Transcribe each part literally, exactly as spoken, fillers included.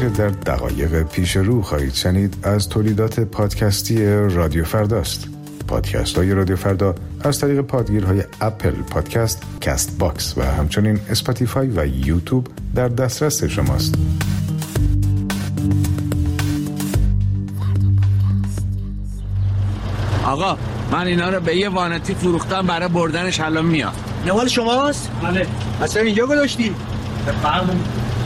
آنچه در دقایق پیش رو خواهید شنید از تولیدات پادکستی رادیو فرداست. پادکست های رادیو فردا از طریق پادگیرهای اپل پادکست، کست باکس و همچنین اسپاتیفای و یوتیوب در دسترس شماست. آقا من اینا رو به یه وانتی فروختم، برای بردنش الان میاد. نوال شماست؟ بله. اصلا اینجا گذاشتی؟ بفرمایید.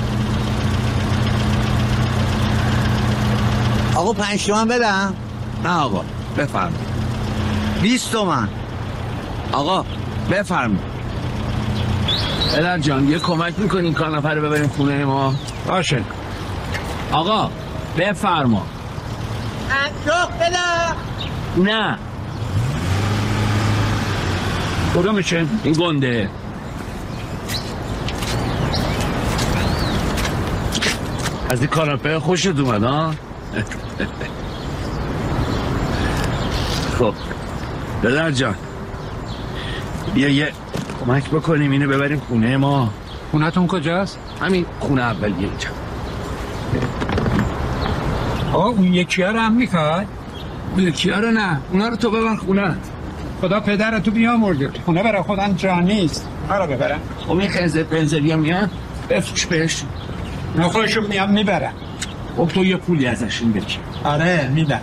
آقا پنج تومن بدم؟ نه آقا بفرمایید. بیست تومن. آقا بفرمایید. الان جان یه کمک میکنین کاناپه رو ببریم خونه ما؟ باشه. آقا بفرما. پنجاه بدم؟ نه. کدومشه؟ این گنده. از این کاناپه خوشت اومد ها؟ خب دادر جان بیا یه کمک بکنیم اینو ببریم خونه ما. خونه تون کجاست؟ همین خونه اولیه اینجا. آه اون یکی ها رو هم میخواد؟ اون یکی ها رو نه، اونا رو تو ببر خونه. خدا پدرتو بیامرده، خونه برای خودم جا نیست. هر رو ببرم. خب این خنزر پنزری هم میان بفروش بهش. اونا خودشون میام میبرم. خب تو یه پولی ازشون بگیر. آره میدم.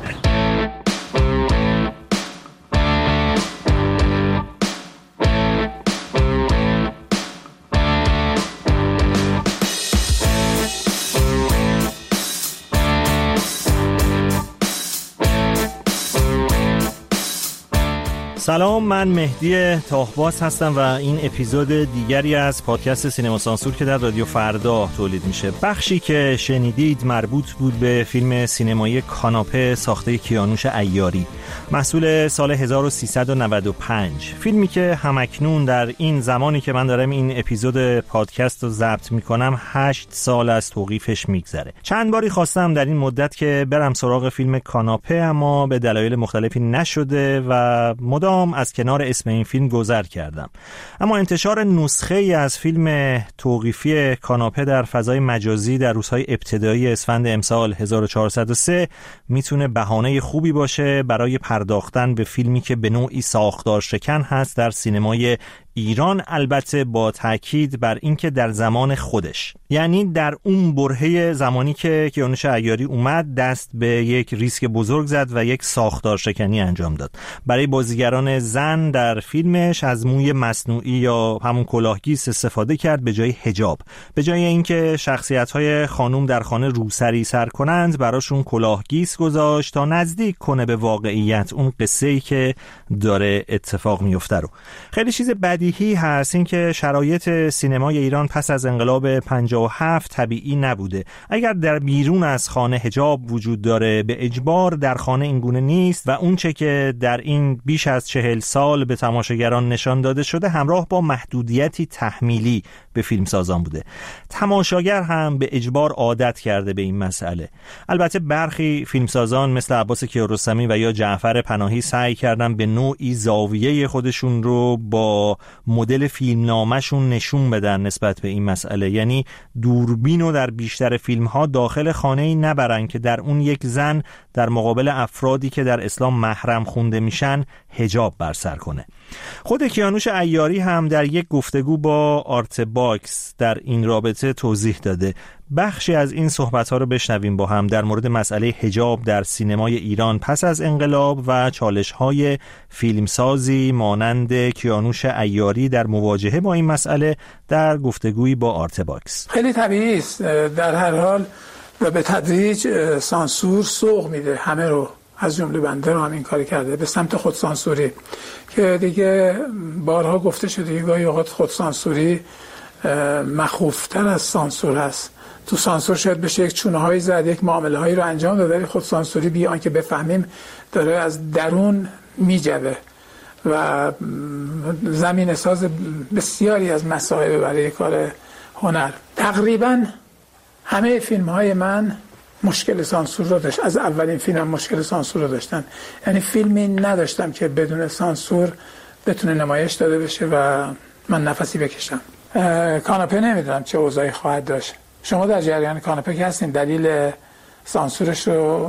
سلام، من مهدی تاهباز هستم و این اپیزود دیگری از پادکست سینما سانسور که در رادیو فردا تولید میشه. بخشی که شنیدید مربوط بود به فیلم سینمایی کاناپه ساخته کیانوش عیاری، محصول سال هزار و سیصد و نود و پنج. فیلمی که همکنون در این زمانی که من دارم این اپیزود پادکست رو ضبط میکنم هشت سال از توقیفش میگذره. چند باری خواستم در این مدت که برم سراغ فیلم کاناپه، اما به دلایل مختلفی نشده و مدام از کنار اسم این فیلم گذر کردم. اما انتشار نسخه ای از فیلم توقیفی کاناپه در فضای مجازی در روزهای ابتدایی اسفند امسال هزار و چهارصد و سه میتونه بهانه خوبی باشه برای پرداختن به فیلمی که به نوعی ساختار شکن هست در سینمای ایران، البته با تاکید بر اینکه در زمان خودش، یعنی در اون برهه زمانی که کیانوش عیاری اومد دست به یک ریسک بزرگ زد و یک ساختار شکنی انجام داد. برای بازیگران زن در فیلمش از موی مصنوعی یا همون کلاهگیس استفاده کرد به جای حجاب. به جای اینکه شخصیت‌های خانم در خانه روسری سر کنند، براشون کلاهگیس گذاشت تا نزدیک کنه به واقعیت اون قصه‌ای که داره اتفاق میفته رو. خیلی چیز بدیهی هست این که شرایط سینمای ایران پس از انقلاب پنجاه و هفت طبیعی نبوده. اگر در بیرون از خانه حجاب وجود داره، به اجبار در خانه اینگونه نیست و اون چه که در این بیش از چهل سال به تماشاگران نشان داده شده همراه با محدودیتی تحمیلی به فیلمسازان بوده. تماشاگر هم به اجبار عادت کرده به این مسئله. البته برخی فیلمسازان مثل عباس کیارستمی و یا جعفر پناهی سعی کردن به نوعی زاویه خودشون رو با مدل فیلمنامه‌شون نشون بدن نسبت به این مسئله، یعنی دوربینو در بیشتر فیلم‌ها داخل خانه‌ای نبرن که در اون یک زن در مقابل افرادی که در اسلام محرم خونده میشن حجاب بر سر کنه. خود کیانوش عیاری هم در یک گفتگو با آرت باکس در این رابطه توضیح داده. بخشی از این صحبت‌ها رو بشنویم با هم در مورد مسئله حجاب در سینمای ایران پس از انقلاب و چالش‌های فیلمسازی مانند کیانوش عیاری در مواجهه با این مسئله در گفتگویی با آرت باکس. خیلی طبیعی است. در هر حال و به تدریج سانسور سوق میده همه رو، از جمله بنده رو هم این کاری کرده به سمت خودسانسوری که دیگه بارها گفته شده گاهی اوقات خودسانسوری مخوفتر از سانسور هست. تو سانسور شاید بشه یک چونه هایی زد، یک معامله هایی رو انجام داد، ولی خودسانسوری بی آنکه بفهمیم داره از درون میجوه و زمین ساز بسیاری از مسائل برای کار هنر. تقریبا همه فیلم های من مشکل سانسور رو داشت. از اولین فیلم مشکل سانسور رو داشتن، یعنی فیلمی نداشتم که بدون سانسور بتونه نمایش داده بشه و من نفسی بکشم. کاناپه نمیدونم چه اوضاعی خواهد داشت. شما در جریان کاناپه که هستین دلیل سانسورش رو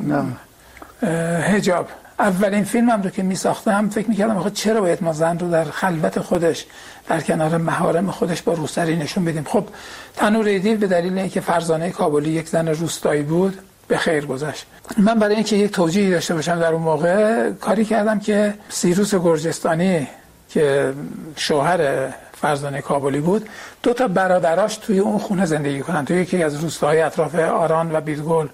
حجاب. اولین فیلمم رو که می ساختم فکر می کردم آخه چرا باید ما زن رو در خلوت خودش در کنار محارم خودش با روسری نشون بدیم. خب تنور ایدیل به دلیل اینکه فرزانه کابلی یک زن روستایی بود به خیر گذشت. من برای اینکه یک توجیهی داشته باشم در اون موقع کاری کردم که سیروس گرجستانی که شوهر فرزانه کابلی بود دو تا برادراش توی اون خونه زندگی کنن، توی یکی از روستاهای اطراف آران و بیرگل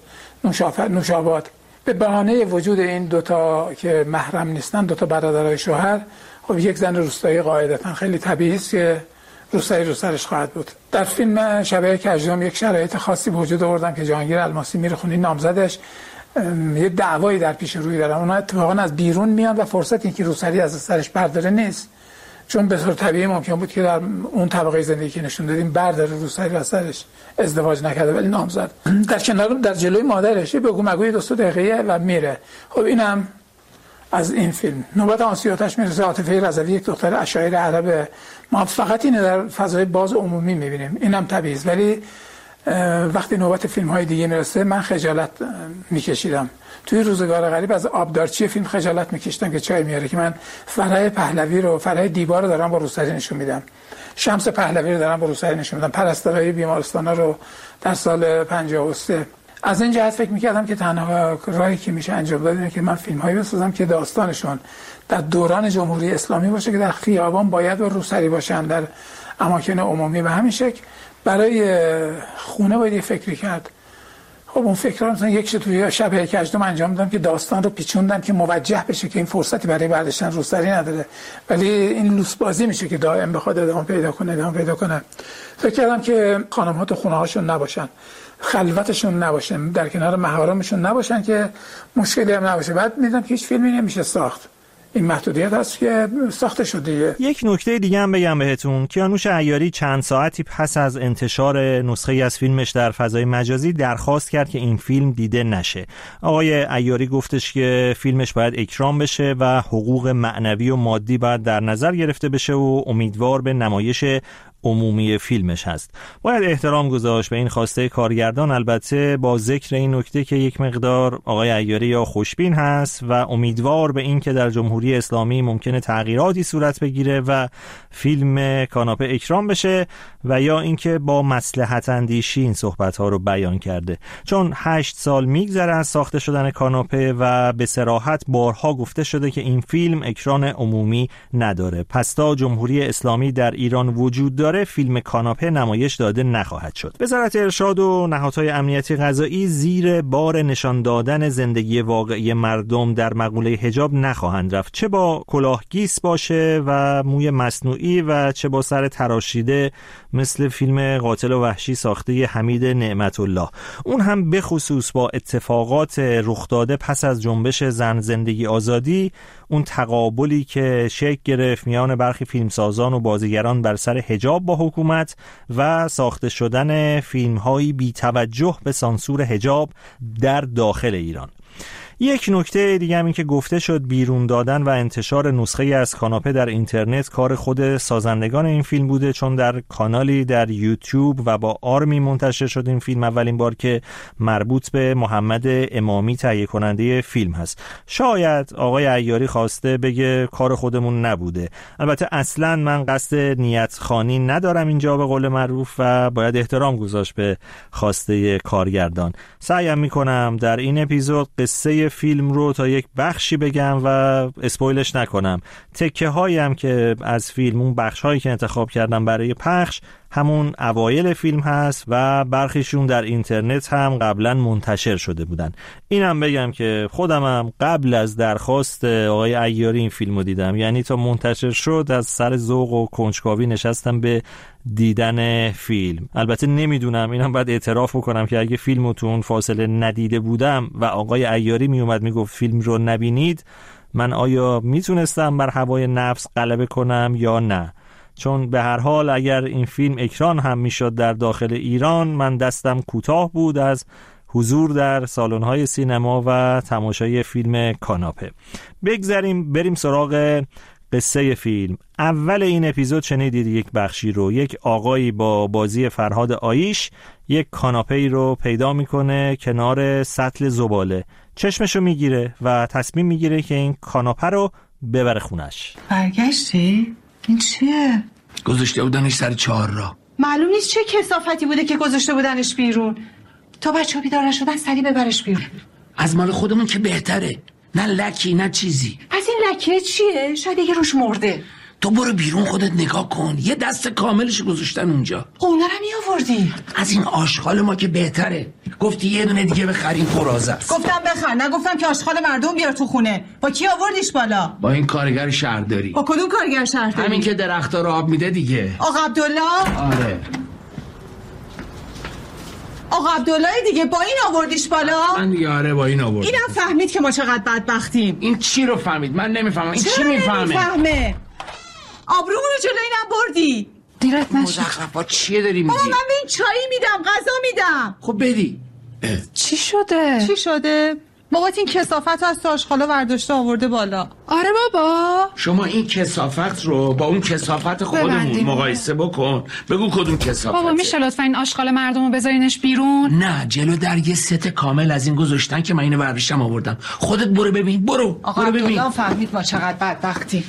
نوشاباد. به بهانه وجود این دوتا که محرم نیستن، دوتا برادرای شوهر، خب یک زن روستایی قاعدتا خیلی طبیعی است که روستایی رو سرش خواهد بود. در فیلم شبیه کژدم یک شرایط خاصی به وجود آوردم که جهانگیر الماسی میره خونه نامزدش، یه دعوایی در پیش روی دارن، اونا اتفاقا از بیرون میان و فرصت اینکه روسری از سرش برداره نیست، چون به طور طبیعی ممکن بود که در اون طبقه زندگی که نشون دادیم برداره روسری از سرش، ازدواج نکرده ولی نامزد در کنار در جلوی مادرش بگو مگوی دو سه دقیقه و میره. خب اینم از این فیلم. نوبت آسیاتش میرسه. عاطفه رضوی یک دختر اشایر عرب، ما فقط اینو در فضای باز عمومی میبینیم، اینم طبیعیه، ولی وقتی نوبت فیلم های دیگه میرسه من خجالت میکشیدم. توی روزگار غریب از آبدارچی فیلم خجالت میکشیدم که چای میاره که من فرح پهلوی رو، فرح دیبا رو دارم با روسری نشون میدم، شمس پهلوی رو دارم با روسری نشون میدم، پرستارای بیمارستانا رو در سال پنجاه و سه. از این جهت فکر میکردم که تنها راهی که میشه انجام داد اینه که من فیلم هایی بسازم که داستانشون در دوران جمهوری اسلامی باشه، که در خیابان باید با روسری باشن، در اماکن عمومی به همین شکل. برای خونه باید یه فکری کرد. خب اون فکرها مثلا یک توی شب کژدم انجام دادم که داستان رو پیچوندم که موجه بشه که این فرصتی برای برداشتن روسری نداره، ولی این لوس بازی میشه که دائم بخواد ادامه پیدا کنه ادامه پیدا کنه. فکر کردم که خانم‌ها تو خونه‌هاشون نباشن، خلوتشون نباشن، در کنار محارمشون نباشن که مشکلی هم نباشه. بعد میدونم که هیچ فیلمی نمیشه ساخت، این محدودیت هست که ساخته شده. یک نکته دیگه هم بگم بهتون، کیانوش عیاری چند ساعتی پس از انتشار نسخه از فیلمش در فضای مجازی درخواست کرد که این فیلم دیده نشه. آقای عیاری گفتش که فیلمش باید اکرام بشه و حقوق معنوی و مادی باید در نظر گرفته بشه و امیدوار به نمایش عمومی فیلمش هست. باید احترام گذاشت به این خواسته کارگردان، البته با ذکر این نکته که یک مقدار آقای عیاری یا خوشبین هست و امیدوار به این که در جمهوری اسلامی ممکنه تغییراتی صورت بگیره و فیلم کاناپه اکرام بشه، و یا اینکه با مصلحت اندیشی این صحبت ها رو بیان کرده، چون هشت سال میگذره از ساخته شدن کاناپه و به صراحت بارها گفته شده که این فیلم اکران عمومی نداره. پس تا جمهوری اسلامی در ایران وجود داره فیلم کاناپه نمایش داده نخواهد شد. وزارت ارشاد و نهادهای امنیتی قضایی زیر بار نشان دادن زندگی واقعی مردم در مقوله حجاب نخواهند رفت، چه با کلاهگیس باشه و موی مصنوعی و چه با سر تراشیده مثل فیلم قاتل و وحشی ساخته حمید نعمت الله، اون هم به خصوص با اتفاقات رخ داده پس از جنبش زن زندگی آزادی، اون تقابلی که شکل گرفت میان برخی فیلمسازان و بازیگران بر سر حجاب با حکومت و ساخته شدن فیلم‌هایی بی توجه به سانسور حجاب در داخل ایران. یک نکته دیگه هم این که گفته شد بیرون دادن و انتشار نسخه از کاناپه در اینترنت کار خود سازندگان این فیلم بوده، چون در کانالی در یوتیوب و با آرمی منتشر شد این فیلم، اولین بار که مربوط به محمد امامی تهیه کننده فیلم هست. شاید آقای عیاری خواسته بگه کار خودمون نبوده. البته اصلا من قصد نیت خانی ندارم اینجا به قول معروف و باید احترام گذاشت به خواسته کارگردان. سعیم میکنم در این اپیزود قصه فیلم رو تا یک بخشی بگم و اسپویلش نکنم. تکه هایی هم که از فیلم، اون بخش هایی که انتخاب کردم برای پخش، همون اوایل فیلم هست و برخیشون در اینترنت هم قبلا منتشر شده بودن. اینم بگم که خودم هم قبل از درخواست آقای عیاری این فیلم رو دیدم، یعنی تا منتشر شد از سر ذوق و کنجکاوی نشستم به دیدن فیلم. البته نمیدونم، اینم باید اعتراف بکنم که اگه فیلم رو تو اون فاصله ندیده بودم و آقای عیاری میومد میگفت فیلم رو نبینید، من آیا میتونستم بر هوای نفس غلبه کنم یا نه؟ چون به هر حال اگر این فیلم اکران هم میشد در داخل ایران، من دستم کوتاه بود از حضور در سالن‌های سینما و تماشای فیلم کاناپه. بگذاریم بریم سراغ قصه فیلم. اول این اپیزود شنیدید یک بخشی رو. یک آقایی با بازی فرهاد آیش یک کاناپه‌ای رو پیدا میکنه کنار سطل زباله، چشمشو میگیره و تصمیم میگیره که این کاناپه رو ببره خونش. برگشتی؟ این چیه؟ گذاشته بودنش سر چهار راه. معلوم نیست چه کثافتی بوده که گذاشته بودنش بیرون. تا بچه‌ها بیدار نشدن سری ببرش بیرون. از مال خودمون که بهتره، نه لکی نه چیزی. پس این لکه چیه؟ شاید یه روش مرده. تو برو بیرون خودت نگاه کن، یه دست کاملش گذاشتن اونجا. اونا رو میآوردی؟ از این آشغال ما که بهتره. گفتی یه دونه دیگه بخریم قراضه است. گفتم بخر، نگفتم که آشغال مردم بیار تو خونه. با کی آوردیش بالا؟ با این کارگر شهرداری. با کدوم کارگر شهرداری؟ همین که درختا رو آب میده دیگه. آقا عبدالله؟ آره. آقا عبدالله دیگه، با این آوردیش بالا؟ من دیگه آره با این آوردم. اینم فهمید که ما چقدر بدبختیم. این چی رو فهمید؟ من نمیفهمم. این چی میفهمه؟ نمیفهمه. آبرومون رو جلوی اینم بردی. دیرت نشد. مزخرفات چیه داری میگی؟ بابا من به این چایی میدم، غذا میدم. خب بدی. چی شده؟ چی شده؟ بابات این کثافت رو از آشغالا برداشته آورده بالا. آره بابا. شما این کثافت رو با اون کثافت خودمون مقایسه بکن، بگو کدوم کثافته. بابا میشه لطفا این آشغال مردم رو بذارینش بیرون؟ نه، جلو در یه ست کامل از این گذاشتن که من اینو برداشتم آوردم. خودت برو ببین. برو. آقا برو ببین. آقا فهمید ما چقدر بدبختیم.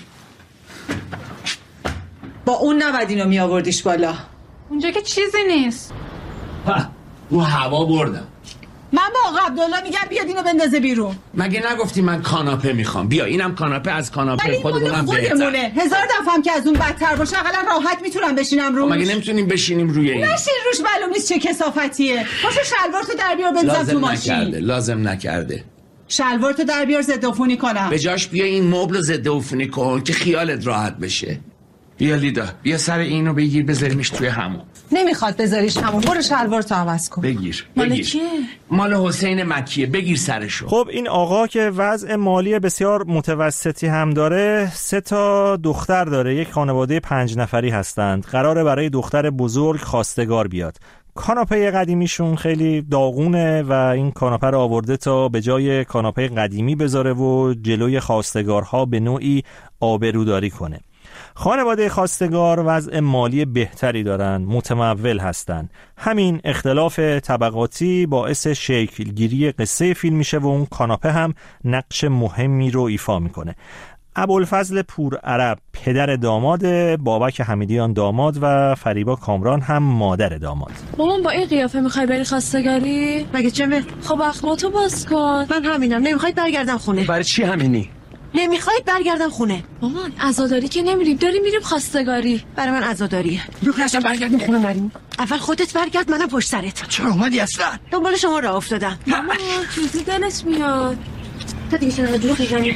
با اون نباید اینو می آوردیش بالا. اونجا که چیزی نیست. رو هوا بردم. من با آقا عبدالله میگم بیاد اینو بندازه بیرون. مگه نگفتی من کاناپه میخوام؟ بیا اینم کاناپه از کاناپه خودمونم بهتر. خودمونه. هزار دفعه هم که از اون بدتر باشه اقلا راحت میتونم بشینم روش. مگه نمیتونیم بشینیم روی این؟ نشین روش، معلوم نیست چه کثافتیه. پاشو شلوارتو در بیار بنداز تو ماشین. لازم نکرده. لازم نکرده. شلوارتو در بیار ضد عفونی کنم. به جاش بیا این مبل ضد عفونی کن که خیالت راحت بشه. بیا لیدا، بیا سر اینو بگیر بذاریمش توی همون. نمیخواد بذاریش همون. برو شلوارتو عوض کن. بگیر. مال بگیر. کیه؟ مال حسین مکیه. بگیر سرشو. خب این آقا که وضع مالی بسیار متوسطی هم داره، سه تا دختر داره، یک خانواده پنج نفری هستند. قراره برای دختر بزرگ خواستگار بیاد. کاناپه قدیمیشون خیلی داغونه و این کاناپه رو آورده تا به جای کاناپه قدیمی بذاره و جلوی خواستگارها به نوعی آبروداری کنه. خانواده خواستگار وضع مالی بهتری دارن، متمول هستن. همین اختلاف طبقاتی باعث شکلگیری قصه فیلم میشه و اون کاناپه هم نقش مهمی رو ایفا میکنه. ابوالفضل پورعرب پدر داماد، بابک حمیدیان داماد و فریبا کامران هم مادر داماد. مامان با این قیافه میخوای بری خواستگاری؟ مگه چمه؟ خب اخماتو باز کن. من همینم. نمیخواید برگردم خونه؟ برای چی همینی؟ نمیخواید برگردم خونه؟ مامان عزاداری که نمیریم، داریم میریم خواستگاری. برای من عزاداریه. بخواستم برگردیم خونه نریم. اول خودت برگرد، منم پشت سرت. چرا اومدی اصلا؟ دنبال شما راه افتادم. مامان چیزی دلت میاد. تا دیگه چرا دروغ میگی؟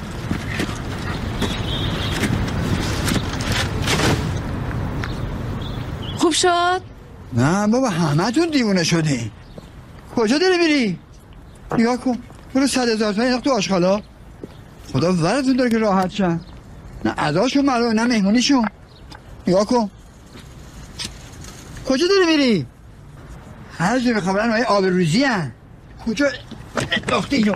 خوب شد؟ نه بابا همه تون دیوونه شدی. کجا داری میری؟ نگاه کن، برو صد هزار تومن انداخت تو آشغالا. خدا ورتون داره که راحت شن. نه عداشون معلومه نه مهمونیشون. نگاه کن کجا داری میری؟ هر جا میخوام برن های آب روزی هن. کجا انداختی اینو؟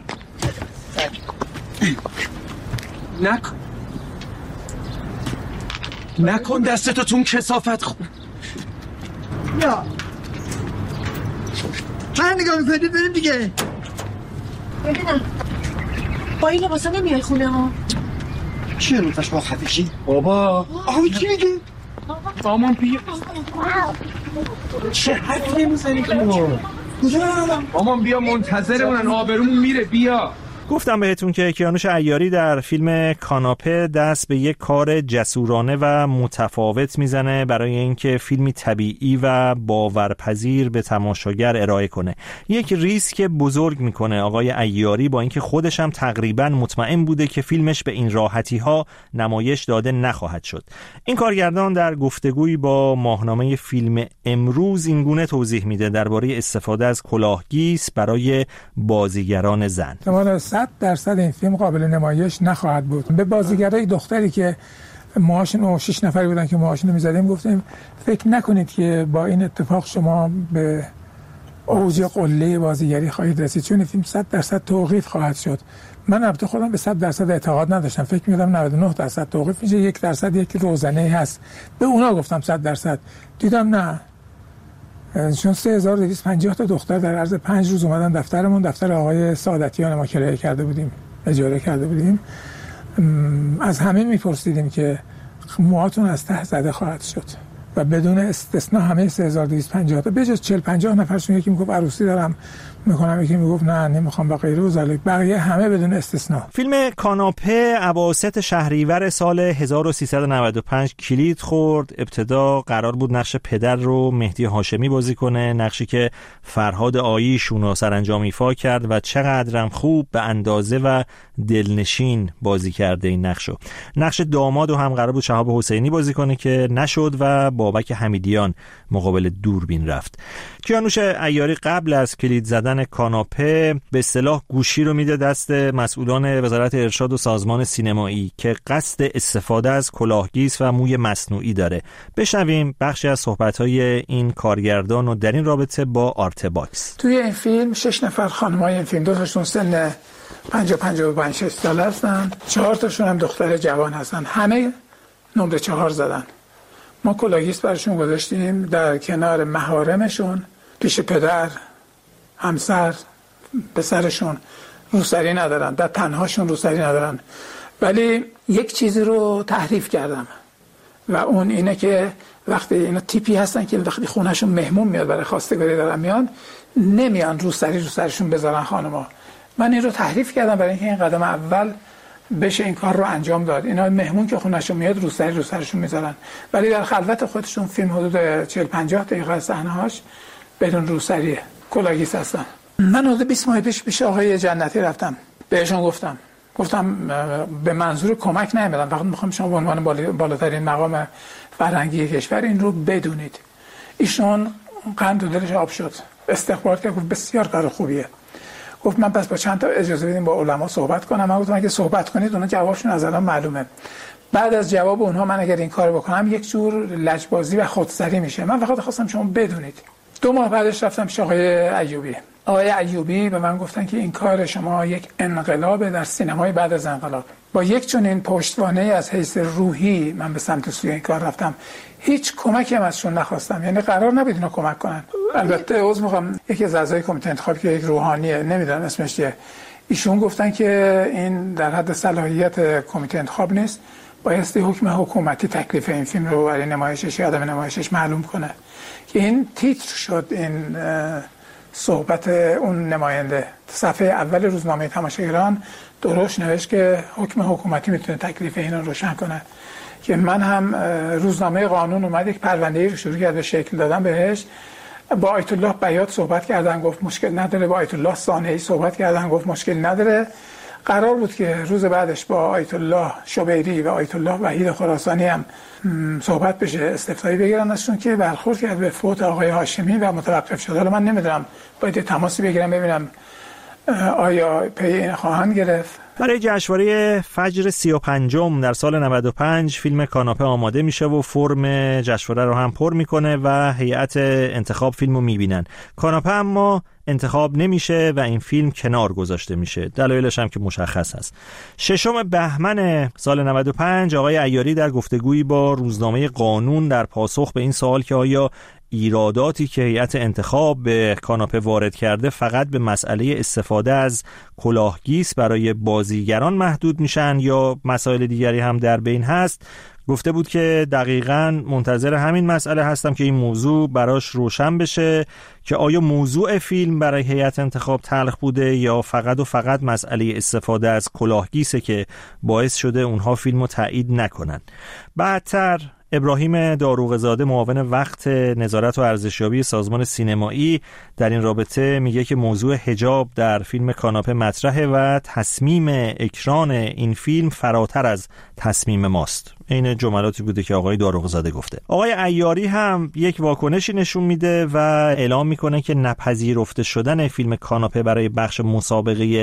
نکن نکن دستتو تون کثافت. خب یا من نگاه میکنید بریم دیگه. ببینم با این لباسا نمیای خونه ها؟ چیه رو تشباه خفشی؟ بابا آقا چی میگه؟ مامان بیا. چه حرفی میزنی تو؟ مامان بیا، منتظرمونن، آبرومون میره. بیا. گفتم بهتون که کیانوش عیاری در فیلم کاناپه دست به یک کار جسورانه و متفاوت میزنه برای اینکه فیلمی طبیعی و باورپذیر به تماشاگر ارائه کنه. یک ریسک بزرگ میکنه آقای عیاری، با اینکه خودش هم تقریبا مطمئن بوده که فیلمش به این راحتی ها نمایش داده نخواهد شد. این کارگردان در گفتگویی با ماهنامه فیلم امروز اینگونه توضیح میده درباره استفاده از کلاهگیس برای بازیگران زن. صد درصد این فیلم قابل نمایش نخواهد بود. به بازیگرای دختری که موهاشون و شش نفری بودن که موهاشون رو می‌زدیم گفتیم فکر نکنید که با این اتفاق شما به اوج قله بازیگری خواهید رسید، چون فیلم صد درصد توقیف خواهد شد. من البته خودم به صد درصد اعتقاد نداشتم، فکر می‌کردم نود و نه درصد توقیف میشه، یک درصد یک روزنه هست. به اونا گفتم صد درصد، دیدم نه، چون سه هزار و دویست و پنجاه تا دختر در عرض پنج روز اومدن دفترمون، دفتر آقای سعادتیان ما کرایه کرده بودیم، اجاره کرده بودیم، از همه میپرسیدیم که موهاتون از ته زده خواهد شد و بدون استثنا همه سه هزار و دویست و پنجاه تا بجز چهل پنجاه نفرشون، یکی میگفت عروسی دارم میکنم، یکی میگفت نه نمیخوام و غیره و ذالک، بقیه همه بدون استثنا. فیلم کاناپه اواسط شهریور سال هزار و سیصد و نود و پنج کلید خورد. ابتدا قرار بود نقش پدر رو مهدی هاشمی بازی کنه، نقشی که فرهاد آییشون رو سرانجام ایفا کرد و چقدرم خوب به اندازه و دلنشین بازی کرده این نقشو. نقش داماد رو هم قرار بود شهاب حسینی بازی کنه که نشد و بابک حمیدیان مقابل دوربین رفت. کیانوش عیاری قبل از کلید زدن کاناپه به اصطلاح گوشی رو میده دست مسئولان وزارت ارشاد و سازمان سینمایی که قصد استفاده از کلاهگیس و موی مصنوعی داره. بشنویم بخشی از صحبت‌های این کارگردان و در این رابطه با آرتباکس. توی این فیلم شش نفر خانمای این فیلم، دو تاشون سن پنجاه پنجاه و پنج شش سال هستن، چهار تاشون هم دختر جوان هستن، همه نمره چهار زدن. ما کلاهگیس براشون گذاشتیم در کنار محارمشون، پیش پدر، همسر، پسرشون روسری ندارن، در تنهاشون روسری ندارن. ولی یک چیزی رو تحریف کردم و اون اینه که وقتی اینا تیپی هستن که وقتی خونهشون مهمون میاد برای خواستگاری دارن میان، نمیان روسری روسرشون بذارن خانما. من این رو تحریف کردم برای اینکه این قدم اول بشه این کار رو انجام داد. اینا مهمون که خونهشون میاد روسری روسرشون میذارن، ولی در خلوت خودشون فیلم حدود چهل پنجاه دقیقه صحنه‌هاش بدون روسریه، کلاهگیس هستن. من حدود بیست ماه پیش پیش آقای جنتی رفتم، بهشون گفتم گفتم به منظور کمک نمیدم، فقط میخوام شما به عنوان بالاترین مقام فرهنگی کشور این رو بدونید. ایشون قند و دلش آب شد، استقبال کرد، گفت بسیار کار خوبیه. گفت من پس با چند تا اجازه بدیم با علما صحبت کنم. من گفتم اگه صحبت کنید اونا جوابشون از الان معلومه. بعد از جواب اونها من اگر این کارو بکنم یک جور لجبازی و خودسری میشه. من فقط خواستم شما بدونید. دو ماه بعدش رفتم پیش آقای ایوبی. آقای ایوبی به من گفتن که این کار شما یک انقلاب در سینمای بعد از انقلاب. با یک چنین پشتوانه از حیث روحی من به سمت سوی این کار رفتم. هیچ کمکی هم ازشون نخواستم، یعنی قرار نبود اینا کمک کنن. البته عذر میخوام، یکی از اعضای کمیته انتخابی که یک روحانیه، نمیدونم اسمش چیه، ایشون گفتن که این در حد صلاحیت کمیته انتخاب نیست، بایستی حکم حکومتی تکلیف این فیلم رو برای نمایشش یا عدم نمایشش معلوم کنه. که این تیتر شد، این صحبت اون نماینده. صفحه اول روزنامه تماشاگران درشت نوشت که حکم حکومتی میتونه تکلیف این رو روشن کنه. که من هم روزنامه قانون اومد یک پرونده‌ای رو شروع کرد به شکل دادن بهش. با آیت الله بیات صحبت کردن، گفت مشکل نداره. با آیت الله صانعی صحبت کردن، گفت مشکل نداره. قرار بود که روز بعدش با آیت الله شبیری و آیت الله وحید خراسانی هم صحبت بشه، استفتایی بگیرن ازشون که برخورد کرد به فوت آقای هاشمی و متوقف شد. حالا من نمیدونم، باید تماسی بگیرم ببینم آیا پی این خواهند گرفت. برای جشنواره فجر سی و پنجم در سال نود و پنج فیلم کاناپه آماده میشه و فرم جشنواره رو هم پر میکنه و هیئت انتخاب فیلمو میبینن. کاناپه اما انتخاب نمیشه و این فیلم کنار گذاشته میشه. دلایلش هم که مشخص هست. ششم بهمن سال نود و پنج آقای عیاری در گفتگویی با روزنامه قانون در پاسخ به این سوال که آیا ایراداتی که هیئت انتخاب به کاناپه وارد کرده فقط به مسئله استفاده از کلاهگیس برای بازیگران محدود میشن یا مسائل دیگری هم در بین هست، گفته بود که دقیقاً منتظر همین مسئله هستم که این موضوع براش روشن بشه که آیا موضوع فیلم برای هیئت انتخاب تلخ بوده یا فقط و فقط مسئله استفاده از کلاهگیسه که باعث شده اونها فیلمو تایید نکنن. بعدتر ابراهیم داروغزاده معاون وقت نظارت و ارزشیابی سازمان سینمایی در این رابطه میگه که موضوع حجاب در فیلم کاناپه مطرحه و تصمیم اکران این فیلم فراتر از تصمیم ماست. این جملاتی بوده که آقای داروغزاده گفته. آقای عیاری هم یک واکنشی نشون میده و اعلام میکنه که نپذیرفته شدن فیلم کاناپه برای بخش مسابقه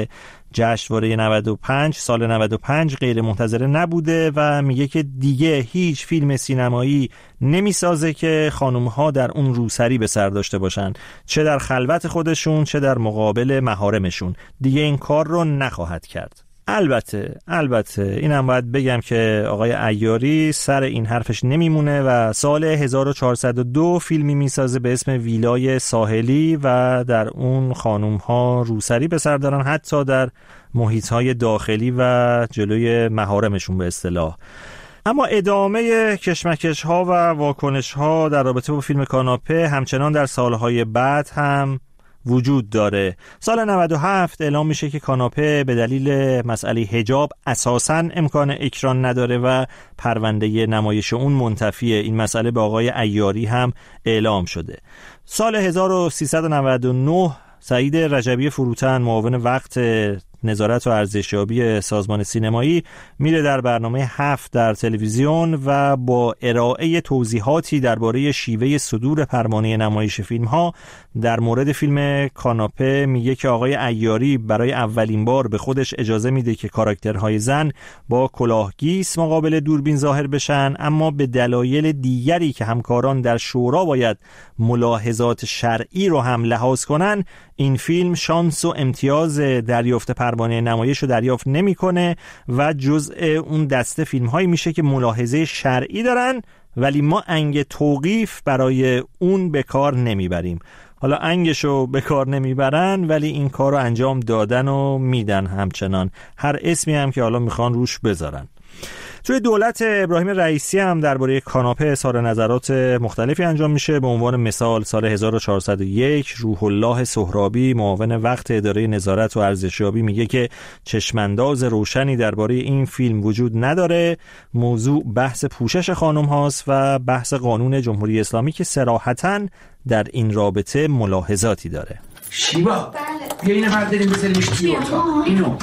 جشنواره نود و پنج سال نود و پنج غیر منتظره نبوده و میگه که دیگه هیچ فیلم سینمایی نمیسازه که خانم‌ها در اون روسری به سر داشته باشن، چه در خلوت خودشون چه در مقابل محارمشون. دیگه این کار رو نخواهد کرد. البته البته اینم باید بگم که آقای عیاری سر این حرفش نمیمونه و سال هزار و چهارصد و دو فیلمی میسازه به اسم ویلای ساحلی و در اون خانوم‌ها روسری به سر دارن، حتی در محیط‌های داخلی و جلوی محارمشون به اصطلاح. اما ادامه کشمکش‌ها و واکنش‌ها در رابطه با فیلم کاناپه همچنان در سالهای بعد هم وجود داره. سال نود و هفت اعلام میشه که کاناپه به دلیل مسئله حجاب اساساً امکان اکران نداره و پرونده نمایش اون منتفیه. این مسئله به آقای عیاری هم اعلام شده. سال هزار و سیصد و نود و نه سعید رجبی فروتن، معاون وقت نظارت و ارزشیابی سازمان سینمایی، میره در برنامه هفت در تلویزیون و با ارائه توضیحاتی درباره شیوه صدور پروانه نمایش فیلم ها در مورد فیلم کاناپه میگه که آقای عیاری برای اولین بار به خودش اجازه میده که کاراکترهای زن با کلاهگیس مقابل دوربین ظاهر بشن، اما به دلایل دیگری که همکاران در شورا باید ملاحظات شرعی رو هم لحاظ کنن، این فیلم شانس و امتیاز دریافت پروانه نمایش رو دریافت نمیکنه و جزء اون دسته فیلم هایی میشه که ملاحظه شرعی دارن ولی ما انگ توقیف برای اون به کار نمیبریم. حالا انگشو به کار نمیبرن ولی این کار رو انجام دادن و میدن همچنان، هر اسمی هم که حالا میخوان روش بذارن. توی دولت ابراهیم رئیسی هم درباره کاناپه اظهار نظرات مختلفی انجام میشه. به عنوان مثال سال هزار و چهارصد و یک روح الله سهرابی، معاون وقت اداره نظارت و ارزشیابی، میگه که چشمانداز روشنی درباره این فیلم وجود نداره. موضوع بحث پوشش خانم هاست و بحث قانون جمهوری اسلامی که صراحتاً در این رابطه ملاحظاتی داره. شیبا بله. بیا اینو برداریم بذاریمش توی اتاق. اینو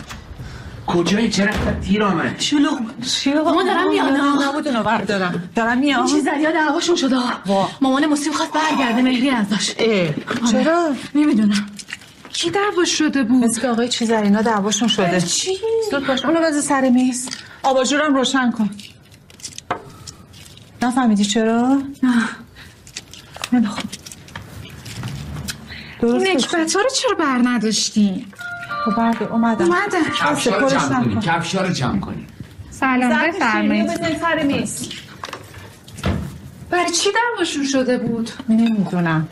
کجایی؟ چرا تیر آمد؟ شلوغ شلوغ مامان دارم میاد. نبود اونو بردارم. دارم میاد. این چیز دریا دعواشون شده. مامان مسلم خواست برگرده، مهری ازش. چرا؟ نمیدونم. کی دعواش شده بود؟ مثل که آقای چیز اینا دعواشون شده. چی؟ زود باش. اونو بذار سر میز. آباژورم روشن کن. نفهمیدی چرا؟ نه. نمیخوام. این نکبت‌ها رو چرا بر نداشتین؟ خب برده اومدم. اومدم. کفشا رو جمع کنی. کفشا رو جمع کنی. سلام بفرمایید. بزنید سر میز. برای چی دعواشون شده بود؟ نمیدونم.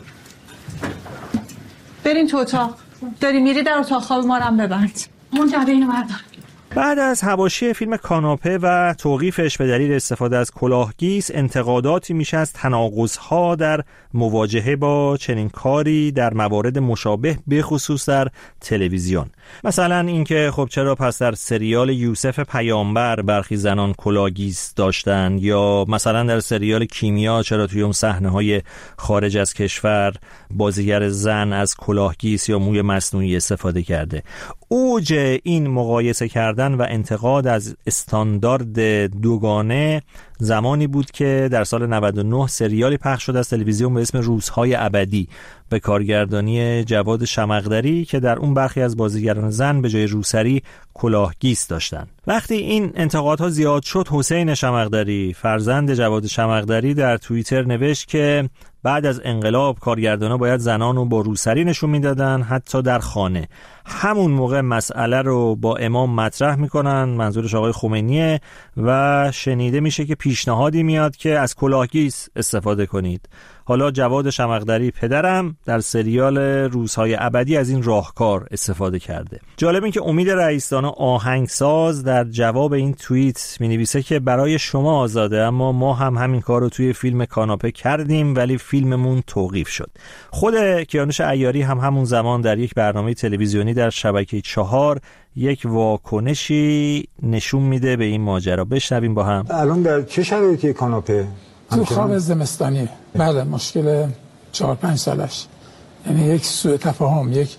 برین تو اتاق. داری میری در اتاق خواب ما رو هم ببند. اون جعبه اینو بردار. بعد از حواشی فیلم کاناپه و توقیفش به دلیل استفاده از کلاهگیس، انتقاداتی میشه از تناقض‌ها در مواجهه با چنین کاری در موارد مشابه، به خصوص در تلویزیون. مثلا اینکه خب چرا پس در سریال یوسف پیامبر برخی زنان کلاهگیس داشتن، یا مثلا در سریال کیمیا چرا توی اون صحنه‌های خارج از کشور بازیگر زن از کلاهگیس یا موی مصنوعی استفاده کرده. اوج این مقایسه کردن و انتقاد از استاندارد دوگانه زمانی بود که در سال نود و نه سریالی پخش شد از تلویزیون به اسم روزهای ابدی به کارگردانی جواد شمقدری که در اون برخی از بازیگران زن به جای روسری کلاهگیس داشتن. وقتی این انتقادها زیاد شد، حسین شمقدری فرزند جواد شمقدری در توییتر نوشت که بعد از انقلاب کارگردانا باید زنان رو با روسری نشون میدادن حتی در خانه. همون موقع مسئله رو با امام مطرح میکنن، منظورش آقای خمینیه، و شنیده میشه که پیشنهادی میاد که از کلاهگیس استفاده کنید. حالا جواد شمقدری پدرم در سریال روزهای ابدی از این راهکار استفاده کرده. جالب این که امید رئیس‌دانا آهنگساز در جواب این توییت می‌نویسه که برای شما آزاده، اما ما هم همین کار رو توی فیلم کاناپه کردیم ولی فیلممون توقیف شد. خود کیانوش عیاری هم همون زمان در یک برنامه تلویزیونی در شبکه چهار یک واکنشی نشون میده به این ماجرا. بشنویم با هم. الان در چه شرایطی کاناپه؟ تو خواب زمستانی بعد مشکل چهار پنج سالش، یعنی یک سوء تفاهم، یک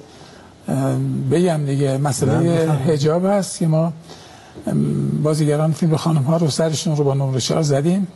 بگم دیگه مسئله حجاب هست که ما بازیگران فیلم خانم ها رو سرشون رو با نمره چهار زدیم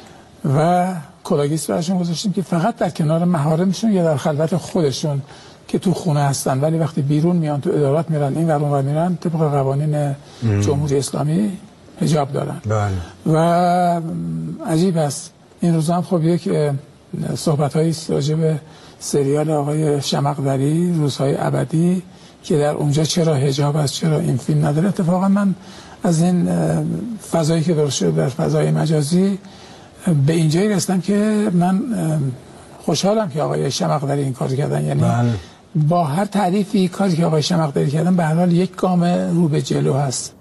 و کلاهگیس براشون گذاشتیم که فقط در کنار محارمشون یا در خلوت خودشون که تو خونه هستن ولی وقتی بیرون میان تو ادارات میرن این ور اون ور میرن طبق قوانین ام. جمهوری اسلامی حجاب دارن. بله. و عجیب است این روزا هم خب یک صحبت‌هایی راجع به سریال آقای شمقدری روزهای ابدی که در اونجا چرا حجاب است چرا این فیلم نداره. اتفاقا من از این فضایی که درست شده در فضای مجازی به اینجایی رسیدم که من خوشحالم که آقای شمقدری این کار کردن. یعنی بله. با هر تعریفی کاری که آقای شمقدری کردن به هر حال یک گام رو به جلو هست.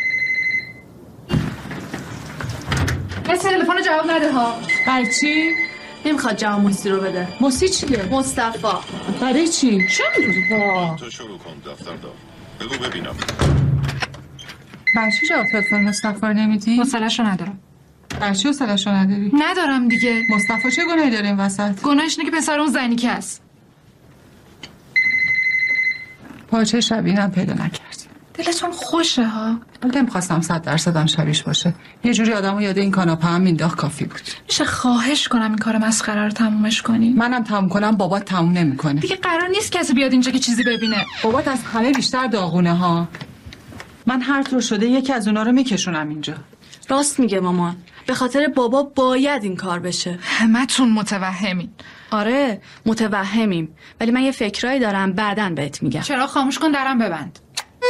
کسی تلفن جواب نده ها. برای چی؟ نمیخواد جواب موسی رو بده. موسی چیه؟ مصطفی. برای چی؟ چه میدونی؟ تو شروع کن دفتردار. بگو ببینم. برای چی جواب تلفن مصطفی رو نمیدی؟ حوصله‌شو ندارم. برای چی حوصله‌شو نداری؟ ندارم دیگه. مصطفی چه گناهی داره این وسط؟ گناهش اینه که پسر اون زنی که است. پاچه شبیه‌ام پیدا نکردی. دلتون خوشه ها. البته نمی‌خواستم صد درصدم شبیهش باشه. یه جوری آدمو یاد این کاناپه هم مینداخت کافی بود. میشه خواهش کنم این کار مسخره رو تمومش کنی؟ منم تموم کنم بابات تموم نمی‌کنه. دیگه قرار نیست کسی بیاد اینجا که چیزی ببینه. بابات از همه بیشتر داغونه ها. من هر طور شده یکی از اونا رو میکشونم اینجا. راست میگه مامان. به خاطر بابا باید این کار بشه. همتون متوهمین. آره متوهمیم ولی من یه فکرایی دارم بعداً بهت میگم. چرا خاموش کن درم ببند.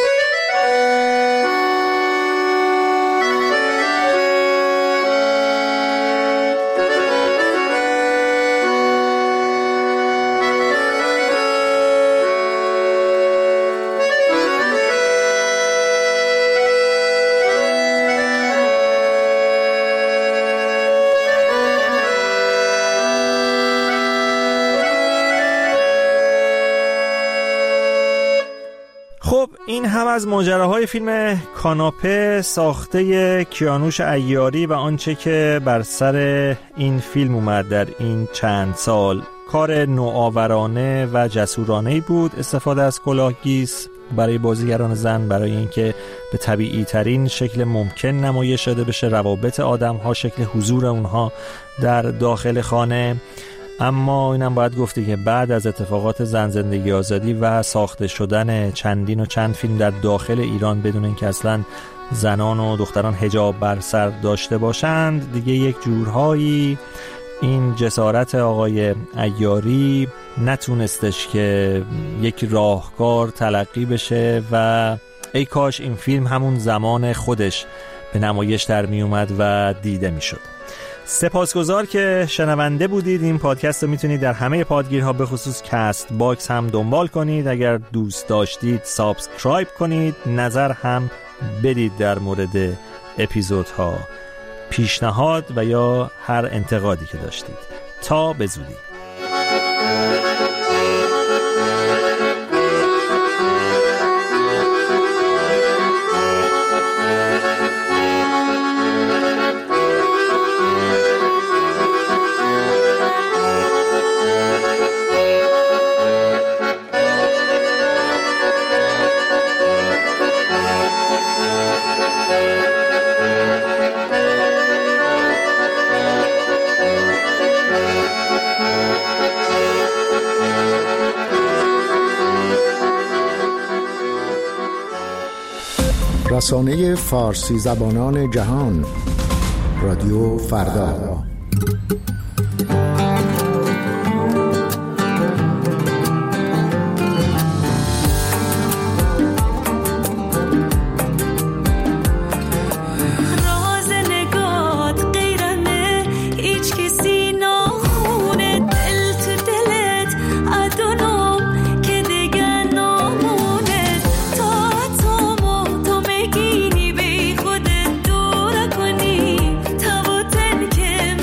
خب این هم از ماجراهای فیلم کاناپه ساخته کیانوش عیاری و آنچه که بر سر این فیلم اومد در این چند سال. کار نوآورانه و جسورانه‌ای بود استفاده از کلاهگیس برای بازیگران زن برای اینکه به طبیعی ترین شکل ممکن نمایش داده بشه روابط آدم ها، شکل حضور اونها در داخل خانه. اما اینم باید گفتی که بعد از اتفاقات زن زندگی آزادی و ساخته شدن چندین و چند فیلم در داخل ایران بدون اینکه اصلا زنان و دختران حجاب بر سر داشته باشند دیگه یک جورهایی این جسارت آقای عیاری نتونستش که یک راهکار تلقی بشه و ای کاش این فیلم همون زمان خودش به نمایش در می اومد و دیده می شد. سپاسگزار که شنونده بودید. این پادکست رو میتونید در همه پادگیرها به خصوص کست باکس هم دنبال کنید. اگر دوست داشتید سابسکرایب کنید، نظر هم بدید در مورد اپیزودها، پیشنهاد و یا هر انتقادی که داشتید. تا به زودی. رسانه فارسی زبانان جهان رادیو فردا. که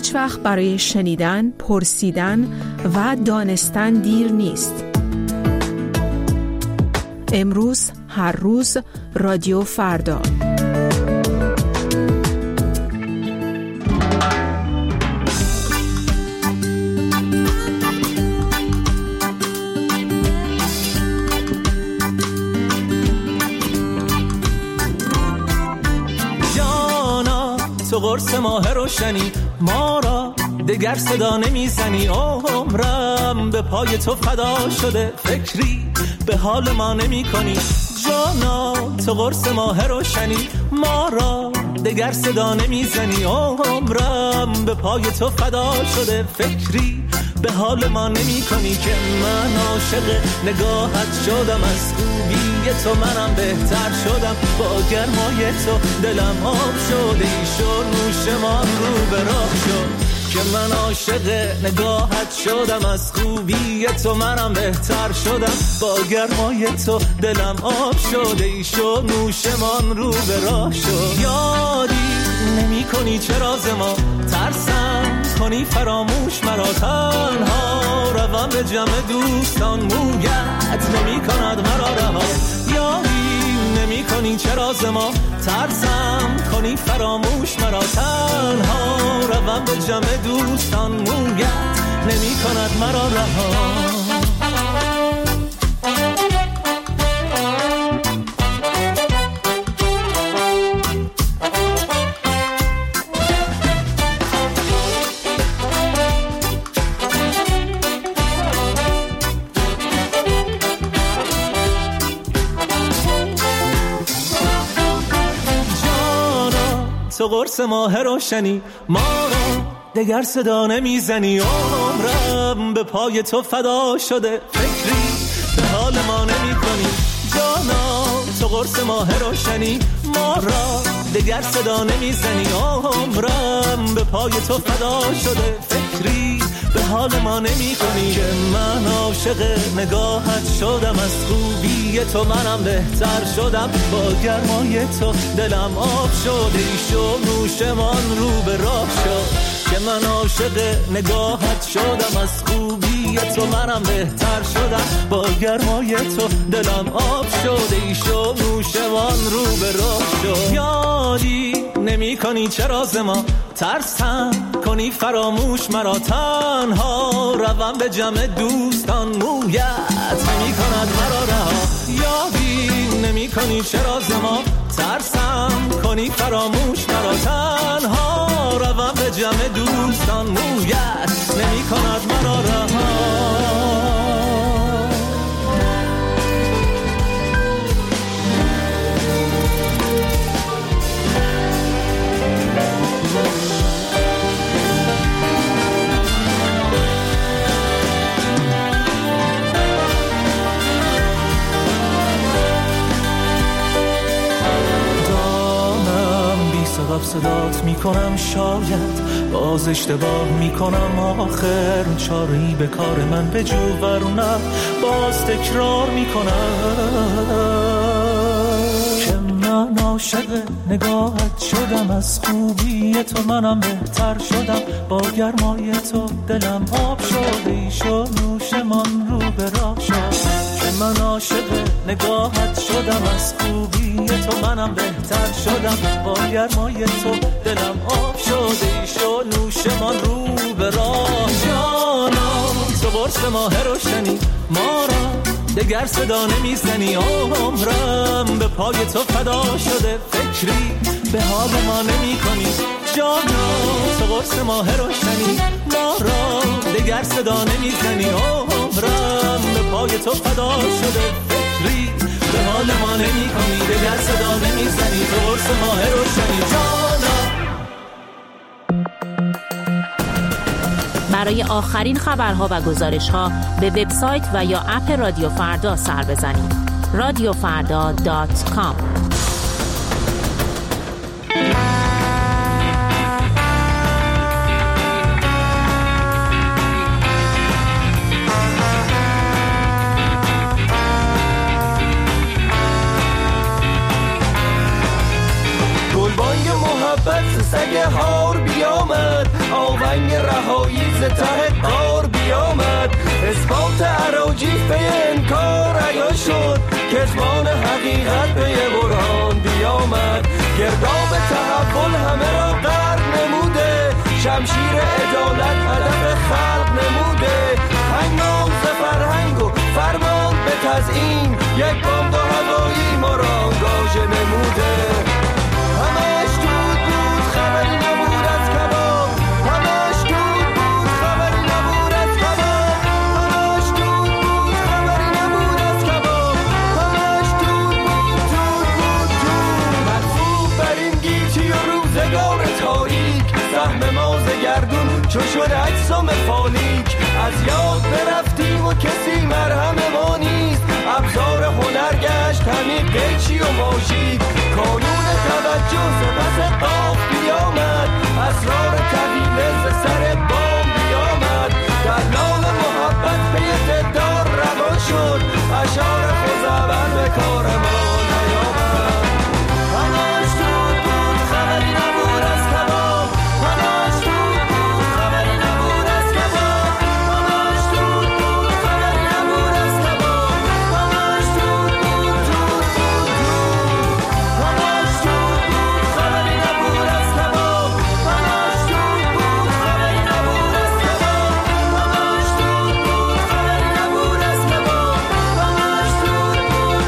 هیچ وقت برای شنیدن، پرسیدن و دانستن دیر نیست. امروز، هر روز، رادیو فردا. تو قرص ماه روشنی ما را دگر صدا نمیزنی، عمرم به پای تو فدا شده، فکری به حال ما نمی کنی. جانا تو قرص ماه روشنی ما را دگر صدا نمیزنی، عمرم به پای تو فدا شده، فکری به حال ما نمی کنی. که من عاشق نگاهت شدم، از خوبی تو منم بهتر شدم، با گرمای تو دلم آب شده، ایشو نوشمان رو به راه شد. که من عاشق نگاهت شدم، از خوبی تو منم بهتر شدم، با گرمای تو دلم آب شده، ایشو نوشمان رو به راه شد. یادی نمی کنی چه راز ما، ترسم کنی فراموش مرا، تنها روم به جمع دوستان، مویت نمی کند مرا رها. یادی نمی کنی چه راز ما، ترسم کنی فراموش مرا، تنها روم به جمع دوستان، مویت نمی کند مرا رها. تو قرص ماه روشنی ما را دگر صدا نمیزنی، عمرم به پای تو فدا شده، فکری به حال ما نمی کنی. جانا تو قرص ماه روشنی ما را دگر صدا نمیزنی، عمرم به پای تو فدا شده، فکری به حال ما نمی کنی. که من عاشق نگاهت شدم، از خوبی تو منم بهتر شدم، با گرمای تو دلم آب شده، ایشو نوشمان رو به راه شد. که من عاشق نگاهت شدم، از خوبی تو منم بهتر شدم، با گرمای تو دلم آب شده، ایشو نوشمان رو به راه شد. یادی نمی کنی چه راز ما، ترسم کنی فراموش مرا، تنها روم به جمع دوستان، مویت نمی کند مرا رها. یادی نمی کنی چه راز ما، ترسم کنی فراموش مرا، تنها روم به جمع دوستان، مویت نمی کند مرا رها. سبب صدات میکنم، شاید باز اشتباه میکنم، آخر چاری به کار من به جو ورنه باز تکرار میکنم. که من عاشق نگاهت شدم، از خوبی تو منم بهتر شدم، با گرمای تو دلم آب شده، ایشو نوشمان رو به راه شد. که من عاشق نگاهت شدم، از خوبی تو منم بهتر شدم، با گرمای تو دلم آب شده، ایشو نوشمان رو به راه. جانا تو قرص ماه روشنی ما را دگر صدا نمیزنی، عمرم به پای تو فدا شده، فکری به حال ما نمی کنی. جانا تو قرص ماه روشنی ما را دگر صدا نمیزنی، عمرم به پای تو فدا شده، فکری به حال ما نمی کنی. دگر صدا نمیزنی، تو قرص ماه روشنی. جانا برای آخرین خبرها و گزارش‌ها به وبسایت و یا اپ رادیو فردا سر بزنید. رادیو فردا دات کام. گلبانگ محبت سگ هار بیامد، آور آهنگ رهایی ز ته قار بیامد. اثبات اراجیف به انکار عیان شد، کتمان حقیقت به برهان بیامد. گرداب تحول همه را غرق نموده، شمشیر عدالت هدف خلق نموده. هنگام ز فرهنگ و فرمان به تزیین، یک بمب هوایی ما را آنگاژه نموده. همش دود بود خبری نبود از کباب، همش دود بود خبری نبود از کباب، همش دود بود خبری نبود از کباب، همش دود بود دود بود دود. مرفوع بر این گیتی و روزگار تاریک، سهم ما ز گردون چو شد اجسام فالیک. از یاد برفتیم و کسی مرهم ما نیست، ابزار هنر گشت همین قیچی و ماژیک. کانون توجه سپس قاف بیامد، اسرار طویله ز سر بام بیامد. دلال محبت به دلدار روان شد، اشعار خزعبل به کار ما نیامد. همش دود بود خبری نبود از کباب، همش دود بود خبری نبود از کباب، همش دود بود خبری نبود از کباب، همش دود بود دود بود دود، همش دود بود خبری نبود از کباب، همش دود بود خبری نبود از کباب، همش دود بود خبری نبود از کباب، همش دود بود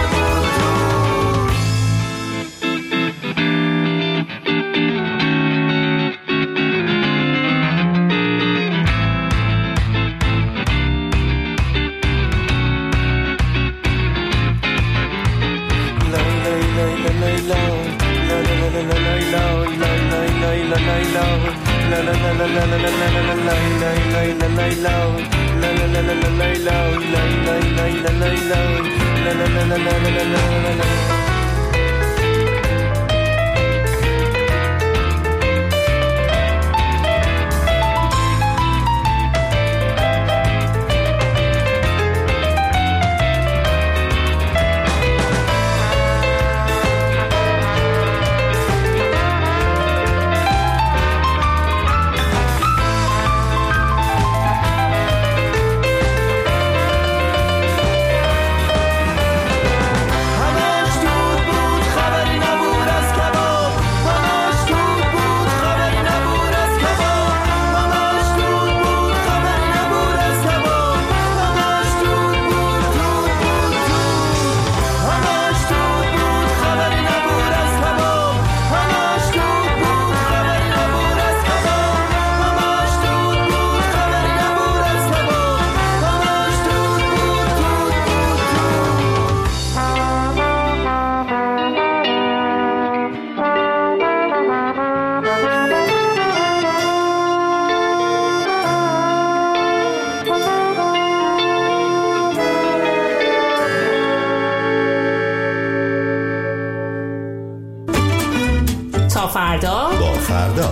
تا فردا با فردا.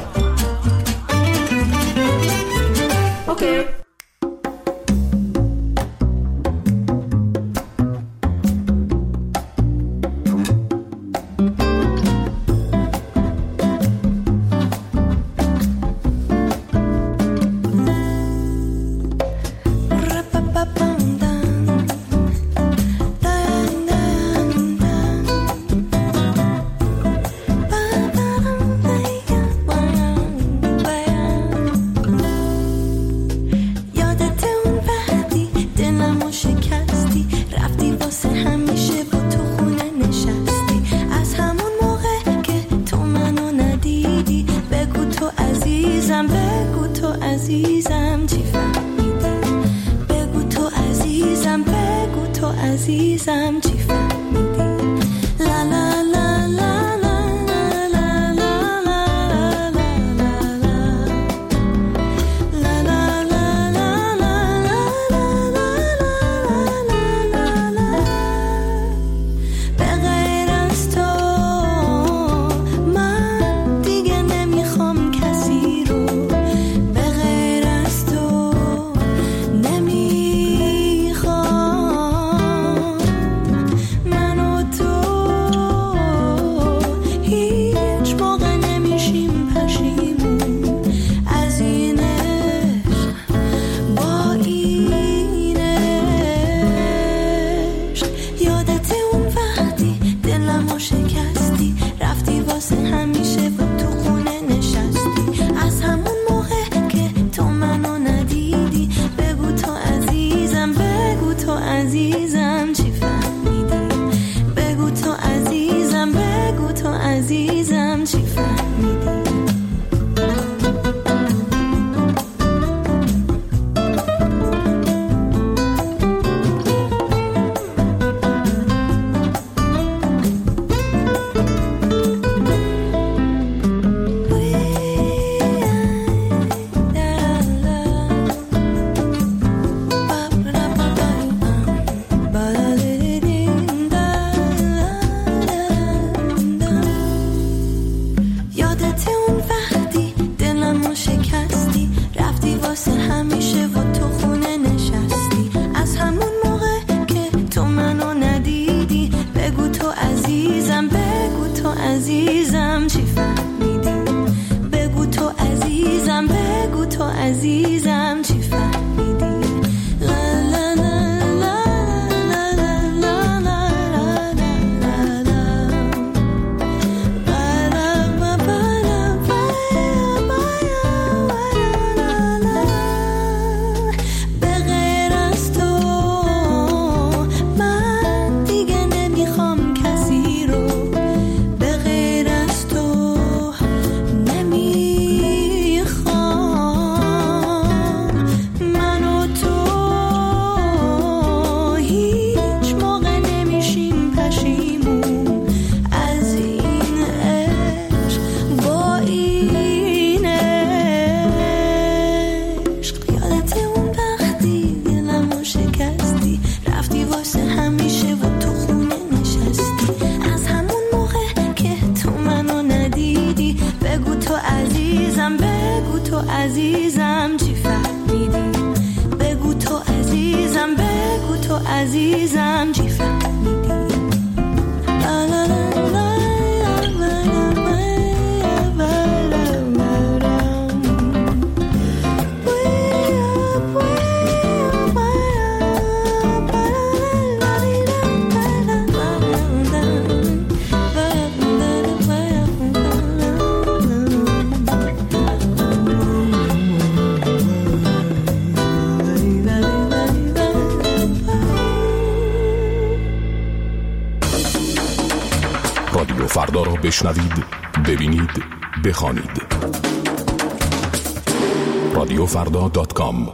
اوکی. عزیزم چی فهمیدی؟ لا لا لا لا لا لا لا لا عزیزم چی فهمیدی بگو تو عزیزم بگو تو عزیزم چی فهمیدی لا لا لا لا لا لا لا لا لا به غیر از تو من دیگه نمیخوام کسی رو به غیر از تو نمیخوام من و تو هیچ موقع نمیشیم پشیمون از این عشق با این عشق یادت اون وقتی دلمو شکستی رفتی واسه همیشه و تو خونه نشستی از همون موقع که تو منو ندیدی بگو تو عزیزم بگو تو عزیزم چی فهمیدی بگو تو عزیزم بگو تو عزیزم چی فهمیدی لا لا لا لا لا لا رادیو فردا را بشنوید، ببینید، بخوانید. رادیو فردا دات کام.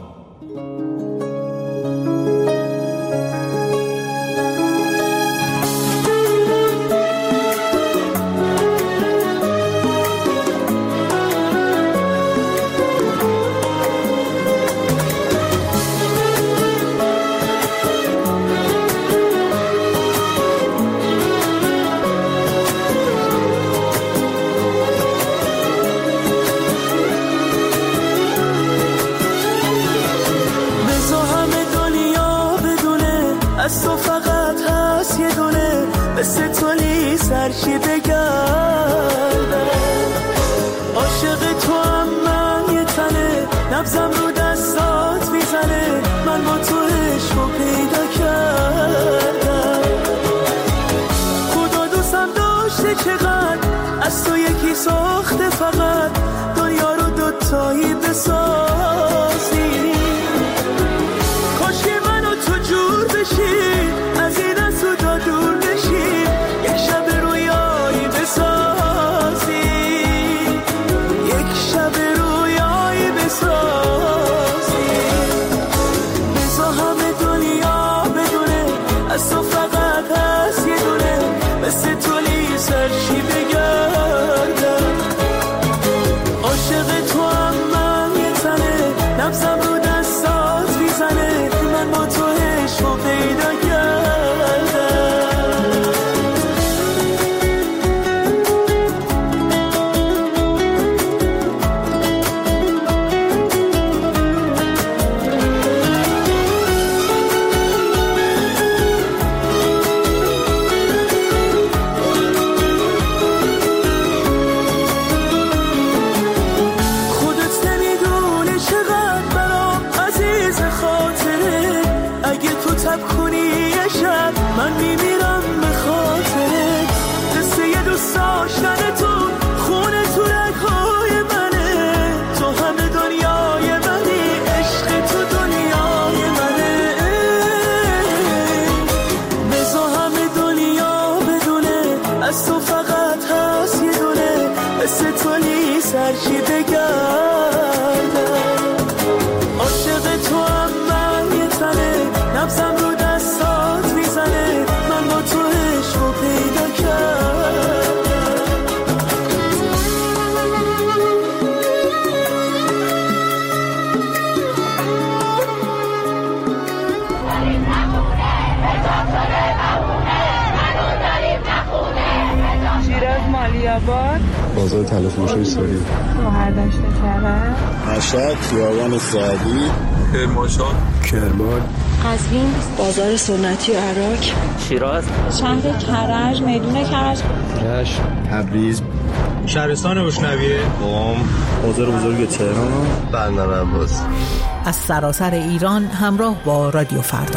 از تو فقط هست یه دونه مثل تولی سرشی بگردم عاشق تو هم من یه تنه نبزم رو دستات میزنه من با تو عشقو پیدا کردم خدا دوستم داشته چقدر از تو یکی ساخته فقط دنیا رو دوتایی بسازی از این از تو تا دور بشیم یک شب رویایی بسازی یک شب رویایی بسازی بزا همه دنیا بدونه از تو فقط هست یه دونه مثل تولی سرشی بگردم عاشق تو هم من یه تنه نبزم رو دستات میزنه من با تو عشقو پیدا من میمیرم به خاطرت قصه یه دوست داشتن تو خونه تو رگ‌های منه تو همه دنیای منی عشق تو دنیای منه بزا همه دنیا بدونه از تو فقط هست یه دونه مثل تولی سرشی بگردم عاشق تو هم من یه تنه نبزم رو دستات میزنه من با تو عشقو پیدا کردم شیراز مالیاباد بازار تلفروشی ساری شوهر داشته کرده مشهد خیابان سعدی کرمانشاه کرمان قزوین، بازار سنتی عراق، شیراز، شهر کرج، میدون کرج، رشت، تبریز، شهرستان بوشنویه، قم، بازار بزرگ تهران، بندر عباس. از سراسر ایران همراه با رادیو فردا.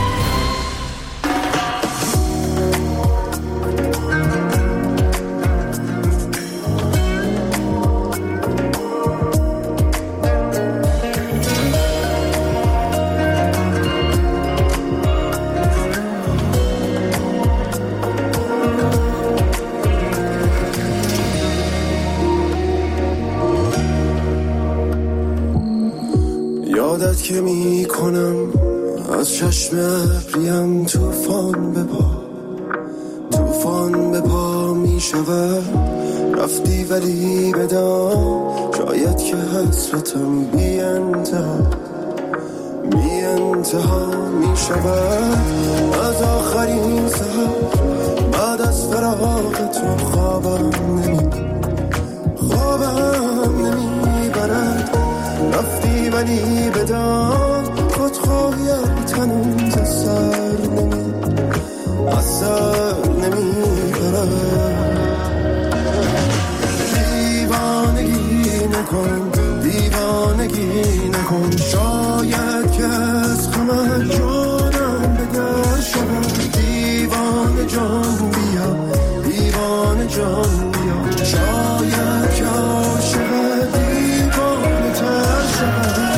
یادت که می کنم از چشم ابریم توفان به پا توفان به پا می شود. رفتی ولی بدان شاید که حسرتم بی انتها بی انتها می شود. از آخرین سحر بعد از فراق تو خوابم نمی خوابم نمی برد. رفتی ولی بدان خودخواهیت هنوز از سر نمی از سر نمی برد. دیوانگی نکن دیوانگی نکن شاید که از غمت جانم به در شود. دیوانه جان بیا دیوانه جان بیا شاید که عاشقت دیوانه تر شود.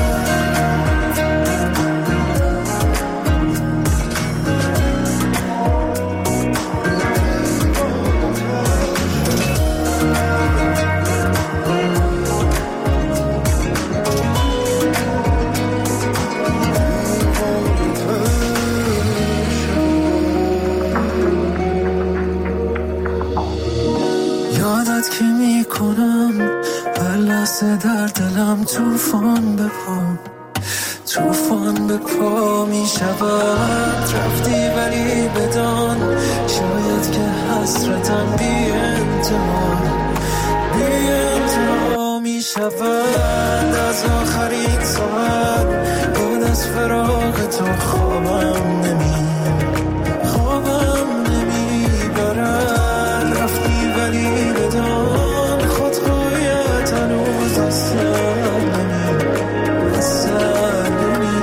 یادت که می کنم هر لحظه در دلم توفان به پا توفان به پا می شود. رفتی ولی بدان شاید که حسرتم بی انتها بی انتها می شود. از آخرین ساعت بعد از فراق تو خوابم نمی خوابم نمی برد. رفتی ولی بدان خودخواهیت هنوز از سر نمی از سر نمی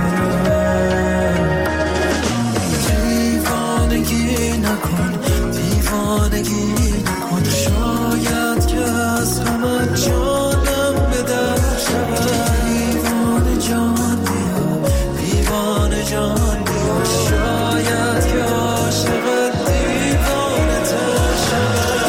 برد. دیوانگی نکن دیوانگی نکن شاید که از همه جانم به در شود. دیوانه جان بیا دیوانه جان بیا شاید که عاشقت دیوانه تر شود.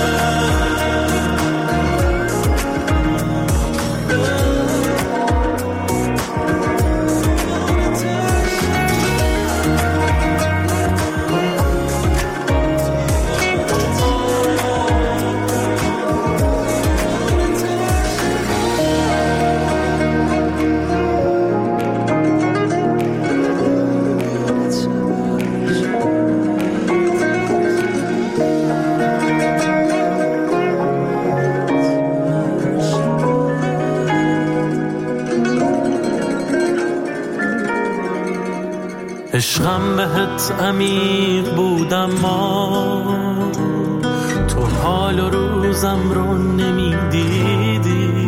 عشقم بهت عمیق بودم ما تو حال و روزم رو نمیدیدی.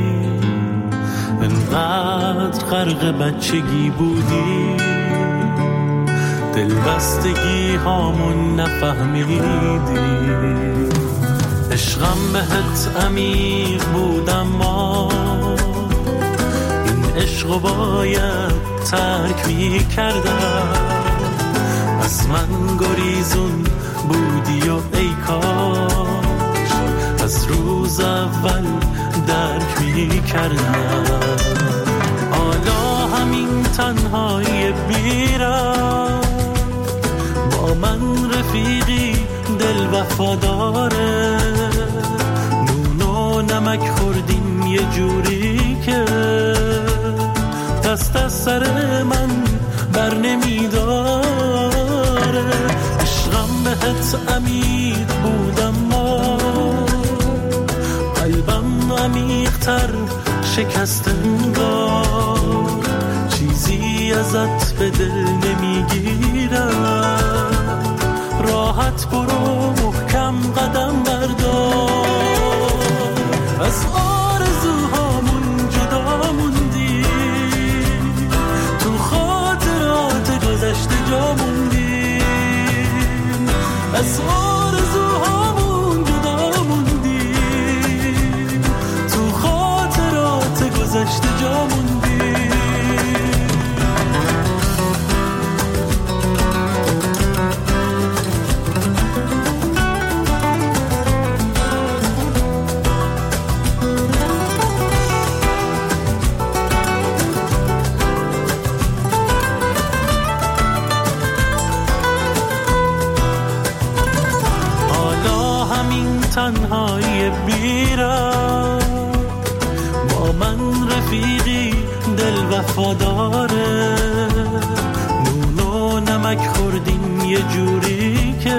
انقدر غرق بچگی بودی دلبستگی هامون نفهمیدی. عشقم بهت عمیق بودم ما این عشقو باید ترک می کردم. از من گریزون بودی و ای کاش از روز اول درک می کردم. حالا همین تنهایی بیرم با من رفیقی دل وفاداره. نون و نمک خوردیم یه جوری که دست از سر من بر نمیداره. عشقم بهت عمیق بودم ما قلبم عمیق تر شکست انگار چیزی ازت به دل نمیگیرم، راحت برو محکم قدم بردار. از آرزوهامون جدا موندی، تو خاطرات گذشته جا موندیم. از آرزوهامون جدا موندیم، تو خاطرات گذشته جا موندیم. تنهایی بیرم با من رفیقی دل وفاداره، نون و نمک خوردیم یه جوری که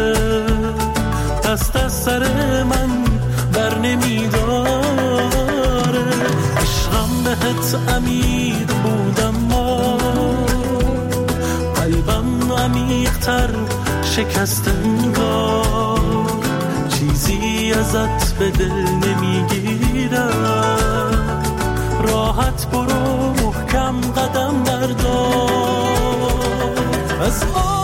دست از سر من بر نمیداره. عشقم بهت عمیق بودم، ما قلبم عمیق‌تر شکست انگار، چیزی ازت به دل نمیگیرم، راحت برو محکم قدم بردار. از